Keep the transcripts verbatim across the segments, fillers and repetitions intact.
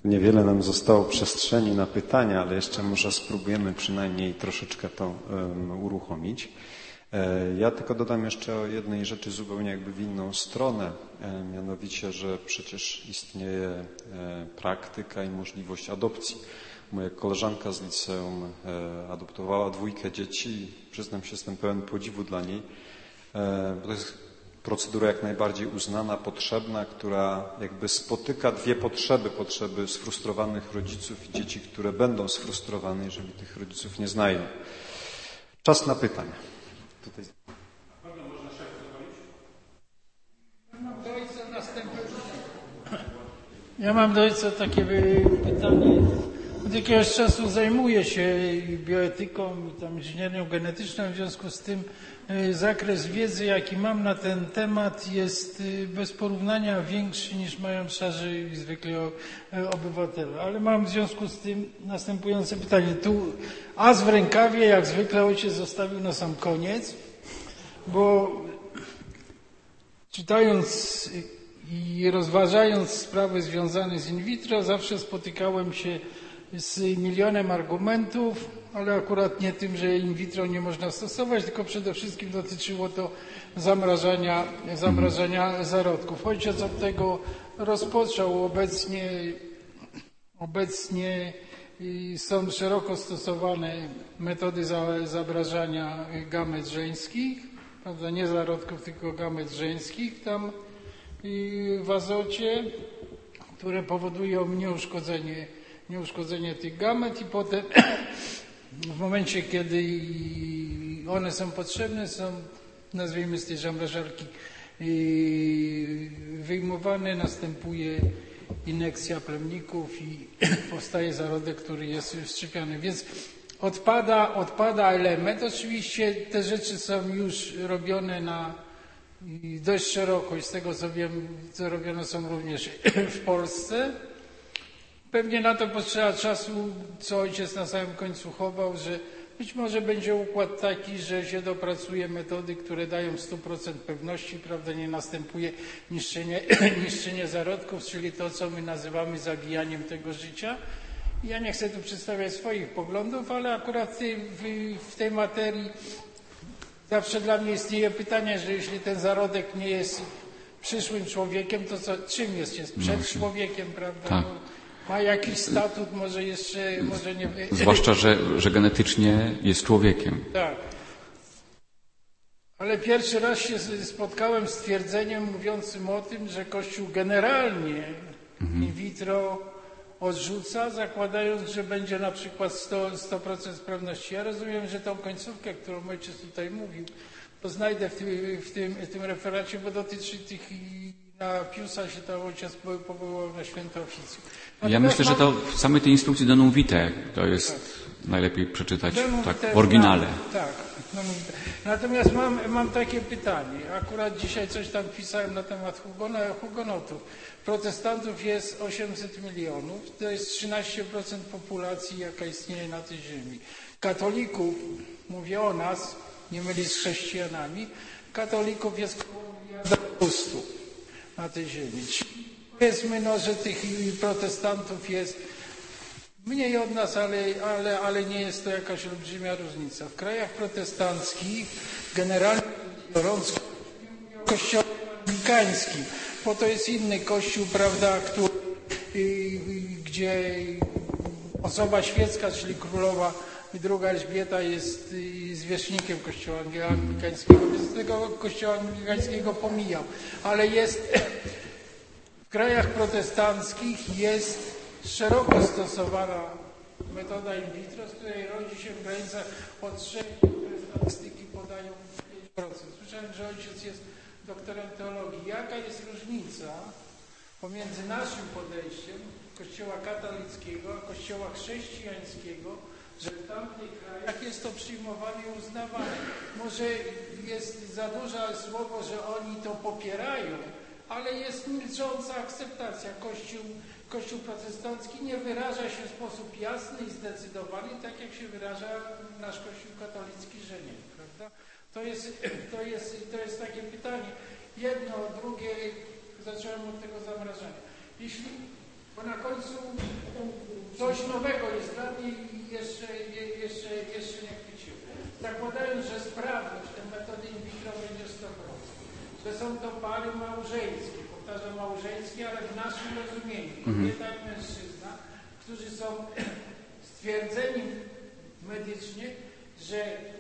Niewiele nam zostało przestrzeni na pytania, ale jeszcze może spróbujemy przynajmniej troszeczkę to um, uruchomić. E, ja tylko dodam jeszcze o jednej rzeczy zupełnie jakby w inną stronę, e, mianowicie, że przecież istnieje e, praktyka i możliwość adopcji. Moja koleżanka z liceum e, adoptowała dwójkę dzieci i przyznam się, jestem pełen podziwu dla niej, e, bo to jest procedura jak najbardziej uznana, potrzebna, która jakby spotyka dwie potrzeby. Potrzeby sfrustrowanych rodziców i dzieci, które będą sfrustrowane, jeżeli tych rodziców nie znajdą. Czas na pytania. Tutaj. Ja mam do ojca takie pytanie. Od jakiegoś czasu zajmuję się bioetyką i tam inżynierią genetyczną, w związku z tym zakres wiedzy, jaki mam na ten temat, jest bez porównania większy niż mają szarzy i zwykli obywatele. Ale mam w związku z tym następujące pytanie. Tu as w rękawie, jak zwykle ojciec zostawił na sam koniec, bo czytając i rozważając sprawy związane z in vitro, zawsze spotykałem się z milionem argumentów, ale akurat nie tym, że in vitro nie można stosować, tylko przede wszystkim dotyczyło to zamrażania, zamrażania zarodków. Ojciec od tego rozpoczął. Obecnie, obecnie są szeroko stosowane metody zamrażania gamet żeńskich, prawda, nie zarodków, tylko gamet żeńskich tam w azocie, które powodują nieuszkodzenie nieuszkodzenie tych gamet i potem w momencie, kiedy one są potrzebne, są, nazwijmy z tej zamrażarki, wyjmowane, następuje iniekcja plemników i powstaje zarodek, który jest wszczepiany. Więc odpada, odpada element. Oczywiście te rzeczy są już robione na dość szeroko i z tego co wiem, co robione są również w Polsce. Pewnie na to potrzeba czasu, co ojciec na samym końcu chował, że być może będzie układ taki, że się dopracuje metody, które dają sto procent pewności, prawda, nie następuje niszczenie, niszczenie zarodków, czyli to, co my nazywamy zabijaniem tego życia. Ja nie chcę tu przedstawiać swoich poglądów, ale akurat w tej, w, w tej materii zawsze dla mnie istnieje pytanie, że jeśli ten zarodek nie jest przyszłym człowiekiem, to co, czym jest? Jest przed człowiekiem, prawda? Tak. No, ma jakiś statut, może jeszcze, może nie... Zwłaszcza, że, że genetycznie jest człowiekiem. Tak. Ale pierwszy raz się spotkałem z twierdzeniem mówiącym o tym, że Kościół generalnie mhm. in vitro odrzuca, zakładając, że będzie na przykład sto procent sprawności. Ja rozumiem, że tą końcówkę, którą ojciec tutaj mówił, to znajdę w tym, w tym, w tym referacie, bo dotyczy tych... Na Piusa się to ojciec powołał na święto oficjum. Ja myślę, że to w samej tej instrukcji Donum Vitae to jest tak. Najlepiej przeczytać tak, w oryginale. Na, tak. Natomiast mam, mam takie pytanie. Akurat dzisiaj coś tam pisałem na temat hugonotów. Protestantów jest osiemset milionów. To jest trzynaście procent populacji, jaka istnieje na tej ziemi. Katolików, mówię o nas, nie myli z chrześcijanami, katolików jest około miliarda dwieście na tej ziemi. Powiedzmy, no, że tych protestantów jest mniej od nas, ale, ale, ale nie jest to jakaś olbrzymia różnica. W krajach protestanckich generalnie biorąc kościołem anglikańskim, bo to jest inny kościół, prawda, który, gdzie osoba świecka, czyli królowa druga Elżbieta jest zwierzchnikiem kościoła anglikańskiego, więc tego kościoła anglikańskiego pomijam. Ale jest w krajach protestanckich jest szeroko stosowana metoda in vitro, z której rodzi się w granicach od trzech, które statystyki podają pięć procent. Słyszałem, że ojciec jest doktorem teologii. Jaka jest różnica pomiędzy naszym podejściem kościoła katolickiego a kościoła chrześcijańskiego, że w tamtych krajach jest to przyjmowane i uznawane. Może jest za duże słowo, że oni to popierają, ale jest milcząca akceptacja. Kościół, Kościół protestancki nie wyraża się w sposób jasny i zdecydowany, tak jak się wyraża nasz Kościół katolicki, że nie. Prawda? To jest, to jest, to jest takie pytanie. Jedno, drugie, zacząłem od tego zamrażania. Jeśli Bo na końcu coś nowego jest dla mnie i jeszcze, jeszcze, jeszcze nie chwyciło. Zakładając, że sprawność tej metody in vitro będzie sto procent, że są to pary małżeńskie, powtarzam małżeńskie, ale w naszym rozumieniu, kobieta i mężczyzna, którzy są stwierdzeni medycznie, że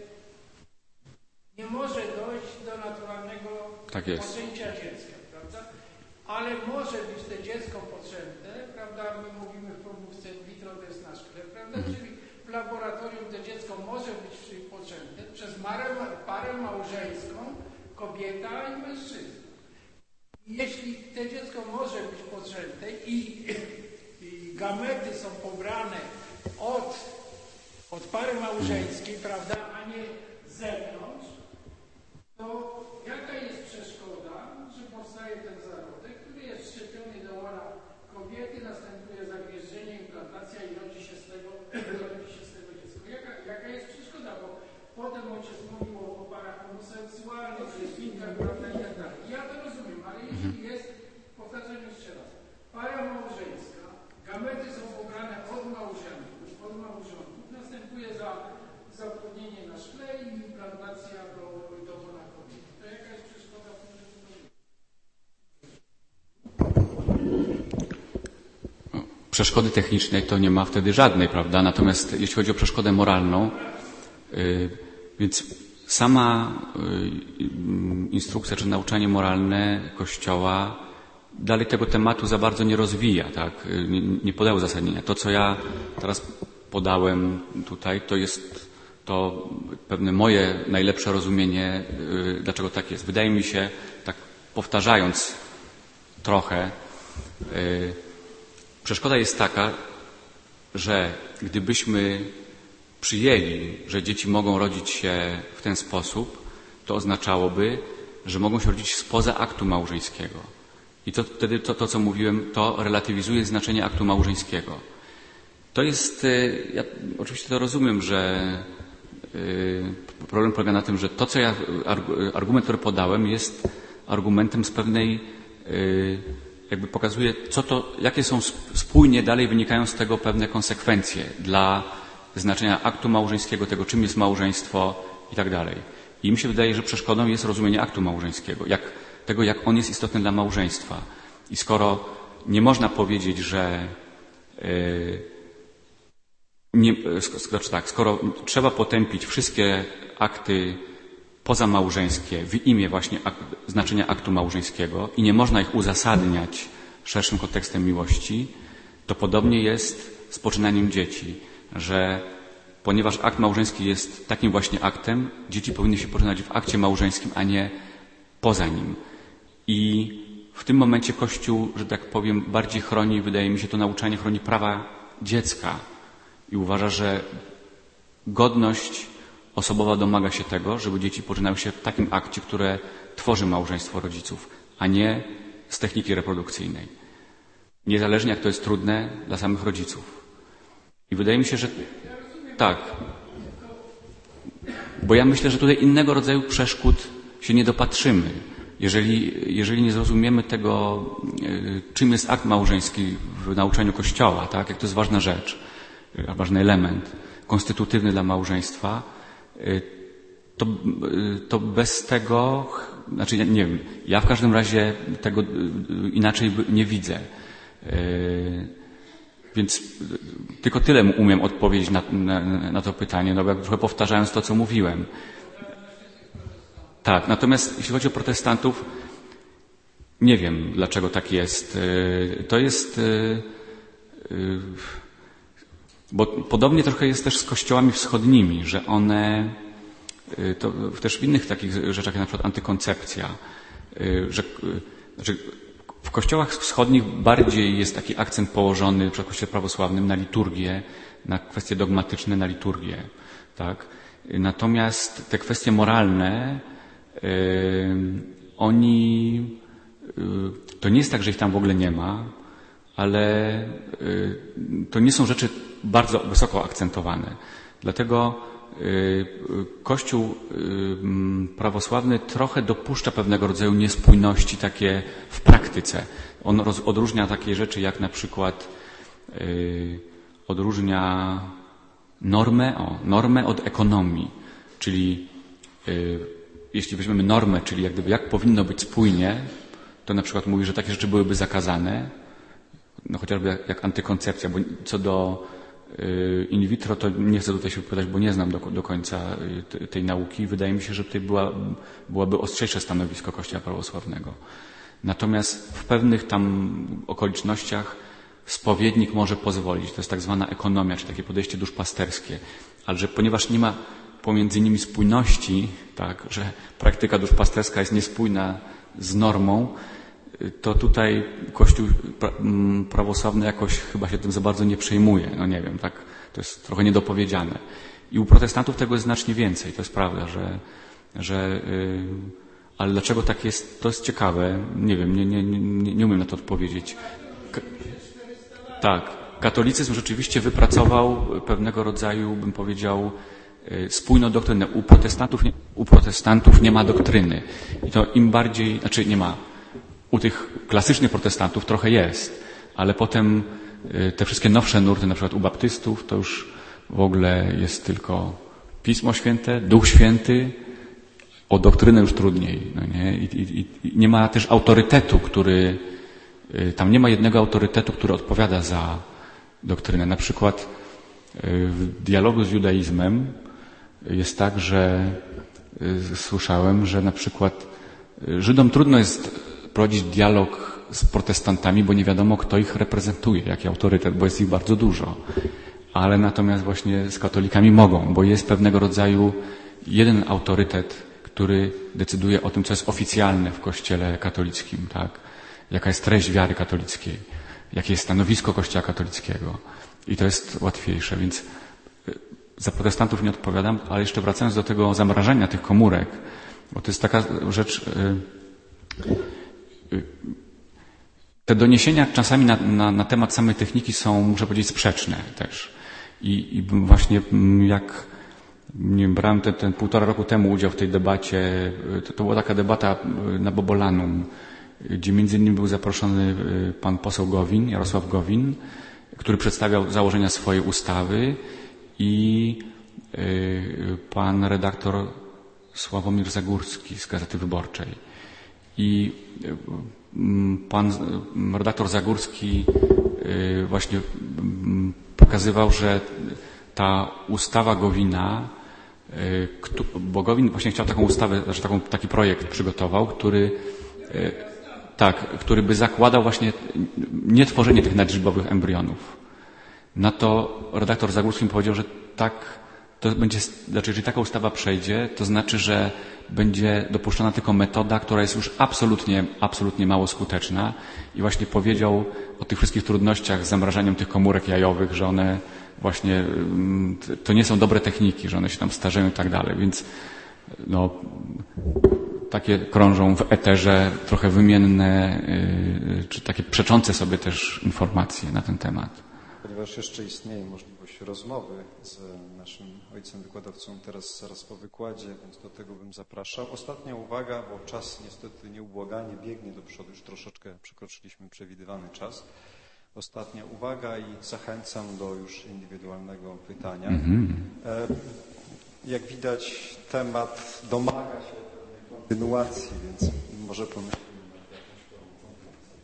nie może dojść do naturalnego tak poczęcia dziecka, prawda? Ale może być to dziecko poczęte, prawda? My mówimy w pomówce in vitro, to jest nasz chleb, prawda? Mhm. Czyli w laboratorium to dziecko może być poczęte przez parę, parę małżeńską, kobieta i mężczyzna. Jeśli to dziecko może być poczęte i, i gamety są pobrane od, od pary małżeńskiej, prawda, a nie z zewnątrz, to jaka jest przeszkoda, że powstaje ten zarodek, który jest wszczepiony do łona kobiety, następuje zagwieżdżenie, implantacja i rodzi się z tego, rodzi się z tego dziecko. Jaka, jaka jest przeszkoda, bo potem ojciec mówił o parach homoseksualnych, lesbinkach, prawda, i tak dalej. Ja to rozumiem, ale jeśli jest, powtarzam jeszcze raz, para małżeńska, gamety są pobrane od małżonków, od małżonków, następuje za zapłodnienie na szkle i implantacja do, do łona kobiety. To jaka jest przeszkoda w tym, że Przeszkody technicznej to nie ma wtedy żadnej, prawda? Natomiast jeśli chodzi o przeszkodę moralną, yy, więc sama yy, instrukcja czy nauczanie moralne Kościoła dalej tego tematu za bardzo nie rozwija, tak? Yy, nie, nie podało uzasadnienia. To, co ja teraz podałem tutaj, to jest to pewne moje najlepsze rozumienie, yy, dlaczego tak jest. Wydaje mi się, tak powtarzając trochę, yy, przeszkoda jest taka, że gdybyśmy przyjęli, że dzieci mogą rodzić się w ten sposób, to oznaczałoby, że mogą się rodzić spoza aktu małżeńskiego. I to wtedy to, to co mówiłem, to relatywizuje znaczenie aktu małżeńskiego. To jest, ja oczywiście to rozumiem, że yy, problem polega na tym, że to, co ja, argument, który podałem, jest argumentem z pewnej yy, jakby pokazuje, co to, jakie są spójnie dalej wynikają z tego pewne konsekwencje dla znaczenia aktu małżeńskiego, tego czym jest małżeństwo i tak dalej. I mi się wydaje, że przeszkodą jest rozumienie aktu małżeńskiego, jak, tego jak on jest istotny dla małżeństwa. I skoro nie można powiedzieć, że yy, nie, znaczy tak, skoro trzeba potępić wszystkie akty pozamałżeńskie w imię właśnie ak znaczenia aktu małżeńskiego i nie można ich uzasadniać szerszym kontekstem miłości, to podobnie jest z poczynaniem dzieci, że ponieważ akt małżeński jest takim właśnie aktem, dzieci powinny się poczynać w akcie małżeńskim, a nie poza nim. I w tym momencie Kościół, że tak powiem, bardziej chroni, wydaje mi się, to nauczanie chroni prawa dziecka i uważa, że godność osobowa domaga się tego, żeby dzieci poczynały się w takim akcie, które tworzy małżeństwo rodziców, a nie z techniki reprodukcyjnej. Niezależnie jak to jest trudne dla samych rodziców. I wydaje mi się, że tak. Bo ja myślę, że tutaj innego rodzaju przeszkód się nie dopatrzymy. Jeżeli, jeżeli nie zrozumiemy tego, czym jest akt małżeński w nauczaniu Kościoła, tak, jak to jest ważna rzecz, ważny element konstytutywny dla małżeństwa, to, to bez tego, znaczy nie wiem, ja w każdym razie tego inaczej nie widzę. Więc tylko tyle umiem odpowiedzieć na, na, na to pytanie, no bo trochę powtarzając to, co mówiłem. Tak, natomiast jeśli chodzi o protestantów, nie wiem, dlaczego tak jest. To jest, bo podobnie trochę jest też z kościołami wschodnimi, że one, to też w innych takich rzeczach, jak na przykład antykoncepcja, że, znaczy w kościołach wschodnich bardziej jest taki akcent położony, w kościele prawosławnym, na liturgię, na kwestie dogmatyczne, na liturgię, tak? Natomiast te kwestie moralne, yy, oni, yy, to nie jest tak, że ich tam w ogóle nie ma, ale yy, to nie są rzeczy bardzo wysoko akcentowane. Dlatego Kościół prawosławny trochę dopuszcza pewnego rodzaju niespójności takie w praktyce. On odróżnia takie rzeczy jak na przykład odróżnia normę, o, normę od ekonomii, czyli jeśli weźmiemy normę, czyli jak gdyby jak powinno być spójnie, to na przykład mówi, że takie rzeczy byłyby zakazane, no chociażby jak, jak antykoncepcja, bo co do y, in vitro, to nie chcę tutaj się wypowiadać, bo nie znam do, do końca y, tej nauki. Wydaje mi się, że tutaj była, byłaby ostrzejsze stanowisko Kościoła prawosławnego. Natomiast w pewnych tam okolicznościach spowiednik może pozwolić. To jest tak zwana ekonomia, czy takie podejście duszpasterskie. Ale że ponieważ nie ma pomiędzy nimi spójności, tak, że praktyka duszpasterska jest niespójna z normą, to tutaj Kościół prawosławny jakoś chyba się tym za bardzo nie przejmuje. No nie wiem, tak, to jest trochę niedopowiedziane. I u protestantów tego jest znacznie więcej, to jest prawda, że, że yy, ale dlaczego tak jest, to jest ciekawe. Nie wiem, nie, nie, nie, nie umiem na to odpowiedzieć. Ka- tak, katolicyzm rzeczywiście wypracował pewnego rodzaju, bym powiedział, spójną doktrynę. U protestantów, nie, u protestantów nie ma doktryny. I to im bardziej, znaczy nie ma. U tych klasycznych protestantów trochę jest, ale potem te wszystkie nowsze nurty, na przykład u baptystów, to już w ogóle jest tylko Pismo Święte, Duch Święty, o doktrynę już trudniej. No nie? I, i, i nie ma też autorytetu, który, tam nie ma jednego autorytetu, który odpowiada za doktrynę. Na przykład w dialogu z judaizmem jest tak, że słyszałem, że na przykład Żydom trudno jest prowadzić dialog z protestantami, bo nie wiadomo, kto ich reprezentuje, jaki autorytet, bo jest ich bardzo dużo. Ale natomiast właśnie z katolikami mogą, bo jest pewnego rodzaju jeden autorytet, który decyduje o tym, co jest oficjalne w Kościele katolickim, tak? Jaka jest treść wiary katolickiej, jakie jest stanowisko Kościoła katolickiego. I to jest łatwiejsze, więc za protestantów nie odpowiadam, ale jeszcze wracając do tego zamrażania tych komórek, bo to jest taka rzecz, te doniesienia czasami na, na, na temat samej techniki są, muszę powiedzieć, sprzeczne też. I, i właśnie jak nie wiem, brałem ten, ten półtora roku temu udział w tej debacie, to, to była taka debata na Bobolanum, gdzie między innymi był zaproszony pan poseł Gowin, Jarosław Gowin, który przedstawiał założenia swojej ustawy i y, pan redaktor Sławomir Zagórski z Gazety Wyborczej. I y, pan redaktor Zagórski y, właśnie y, pokazywał, że ta ustawa Gowina, y, kto, bo Gowin właśnie chciał taką ustawę, znaczy taką, taki projekt przygotował, który y, tak, który by zakładał właśnie nie tworzenie tych nadliczbowych embrionów. Na to redaktor Zagórski powiedział, że tak, to będzie, znaczy, jeżeli taka ustawa przejdzie, to znaczy, że będzie dopuszczona tylko metoda, która jest już absolutnie, absolutnie mało skuteczna i właśnie powiedział o tych wszystkich trudnościach z zamrażaniem tych komórek jajowych, że one właśnie, to nie są dobre techniki, że one się tam starzeją i tak dalej, więc no, takie krążą w eterze trochę wymienne, czy takie przeczące sobie też informacje na ten temat. Ponieważ jeszcze istnieje możliwość rozmowy z naszym ojcem wykładowcą teraz zaraz po wykładzie, więc do tego bym zapraszał. Ostatnia uwaga, bo czas niestety nieubłaganie biegnie do przodu, już troszeczkę przekroczyliśmy przewidywany czas. Ostatnia uwaga i zachęcam do już indywidualnego pytania. Mm-hmm. Jak widać, temat domaga się pewnej kontynuacji, więc może pomyślimy nad jakąś formą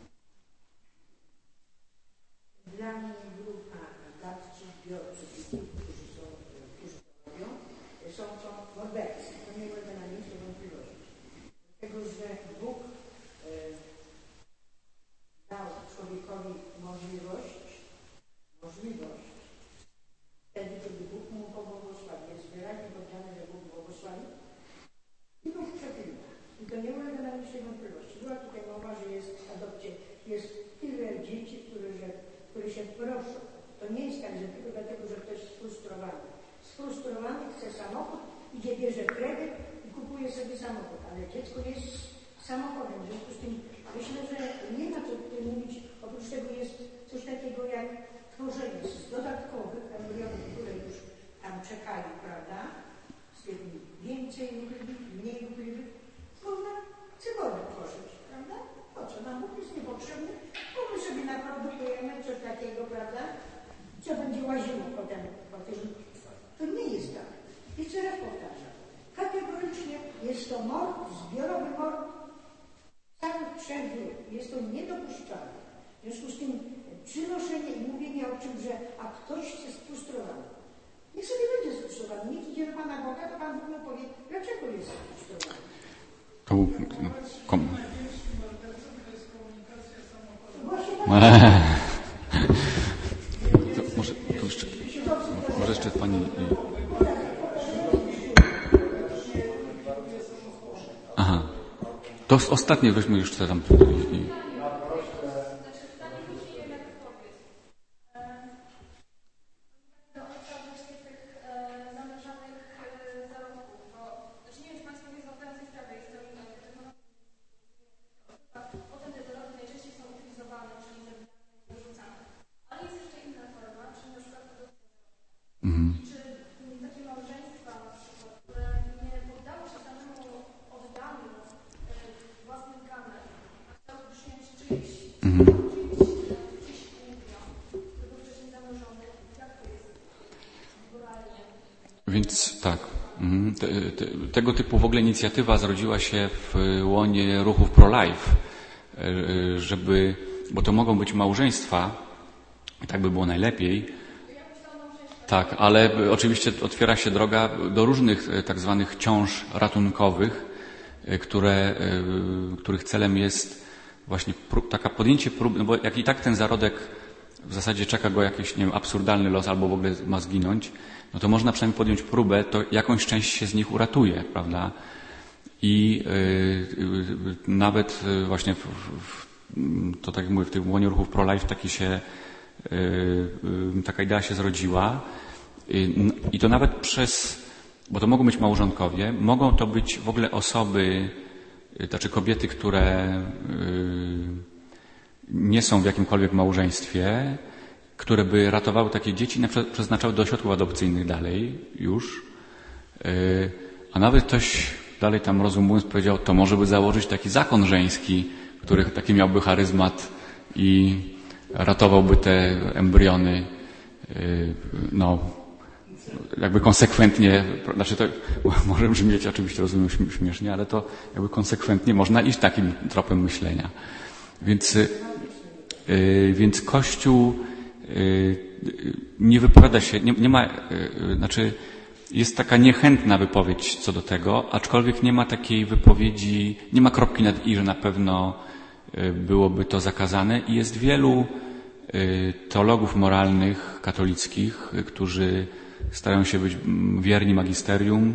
kontynuacji. Odbiorców i tych, którzy, są, którzy to robią, są to mordercy. To nie ulega na nic wątpliwości. Dlatego, że Bóg e, dał człowiekowi możliwość, możliwość, wtedy, kiedy Bóg mu pobłogosławił. Jest wyraźnie powiedziane, że Bóg błogosławi i Bóg przeklinał. I to nie ulega na nic wątpliwości. Była tutaj mowa, że jest w adopcie, jest tyle dzieci, które, że, które się proszą. To nie jest tak, że tylko dlatego, że ktoś jest sfrustrowany. Sfrustrowany chce samochód, idzie, bierze kredyt i kupuje sobie samochód, ale dziecko jest samochodem. W związku z tym myślę, że nie ma co tutaj mówić. Oprócz tego jest coś takiego jak tworzenie z dodatkowych embrionów, które już tam czekali, prawda? Z tym więcej uchybić, mniej uchybić. Można cyborę tworzyć, prawda? Po co? Nam Bóg jest niepotrzebny, bo my sobie naprodukujemy coś takiego, prawda? Co będzie łaziło potem po tym. To nie jest tak. Jeszcze raz powtarzam. Kategorycznie jest to mord, zbiorowy mord całych trzech grup. Jest to niedopuszczalne. W związku z tym przynoszenie i mówienie o czym, że a ktoś jest frustrowany. Niech sobie będzie sfrustrowany. Niech idzie do Pana Boga, to Pan Bóg mu powie, dlaczego jest frustrowany. To kom... Właśnie to może, to jeszcze, może jeszcze Pani... Aha. To ostatnie weźmy już tam... I... Mhm. Czy takie małżeństwa, które nie poddały się samemu oddaniu własnych kamer, a chciały przyjąć czyjś, Mhm. czyjś ulubion, który był wcześniej zanurzony, jak to jest moralnie? Więc tak. Mhm. Te, te, tego typu w ogóle inicjatywa zrodziła się w łonie ruchów pro-life, żeby, bo to mogą być małżeństwa, i tak by było najlepiej. Tak, ale oczywiście otwiera się droga do różnych tak zwanych ciąż ratunkowych, które, których celem jest właśnie prób, taka podjęcie prób, no bo jak i tak ten zarodek w zasadzie czeka go jakiś, nie wiem, absurdalny los albo w ogóle ma zginąć, no to można przynajmniej podjąć próbę, to jakąś część się z nich uratuje, prawda? I yy, nawet właśnie w, w, to tak jak mówię, w tym łonie ruchów pro-life taki się taka idea się zrodziła i to nawet przez, bo to mogą być małżonkowie, mogą to być w ogóle osoby, znaczy kobiety, które nie są w jakimkolwiek małżeństwie, które by ratowały takie dzieci, na przykład przeznaczały do ośrodków adopcyjnych dalej już, a nawet ktoś dalej tam rozumując powiedział, to może by założyć taki zakon żeński, który taki miałby charyzmat i ratowałby te embriony, no, jakby konsekwentnie, znaczy to może brzmieć oczywiście, rozumiem, śmiesznie, ale to jakby konsekwentnie można iść takim tropem myślenia. Więc, yy, więc Kościół yy, nie wypowiada się, nie, nie ma, yy, znaczy jest taka niechętna wypowiedź co do tego, aczkolwiek nie ma takiej wypowiedzi, nie ma kropki nad i, że na pewno byłoby to zakazane i jest wielu teologów moralnych, katolickich, którzy starają się być wierni magisterium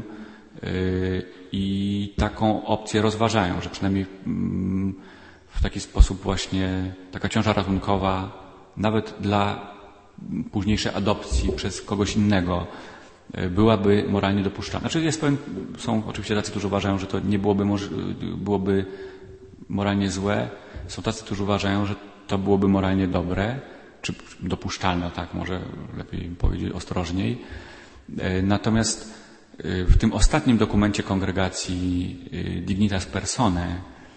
i taką opcję rozważają, że przynajmniej w taki sposób właśnie taka ciąża ratunkowa nawet dla późniejszej adopcji przez kogoś innego byłaby moralnie dopuszczalna. Znaczy jest pewien, są oczywiście tacy, którzy uważają, że to nie byłoby, byłoby moralnie złe. Są tacy, którzy uważają, że to byłoby moralnie dobre, czy dopuszczalne, tak, może lepiej powiedzieć ostrożniej. Natomiast w tym ostatnim dokumencie kongregacji Dignitas Personae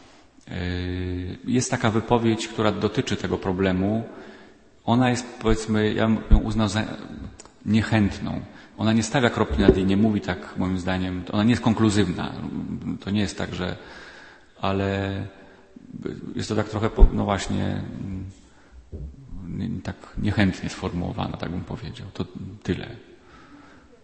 jest taka wypowiedź, która dotyczy tego problemu. Ona jest, powiedzmy, ja bym ją uznał za niechętną. Ona nie stawia kropki nad i, nie mówi tak, moim zdaniem, ona nie jest konkluzywna. To nie jest tak, że, ale jest to tak trochę, no właśnie, tak niechętnie sformułowana, tak bym powiedział. To tyle.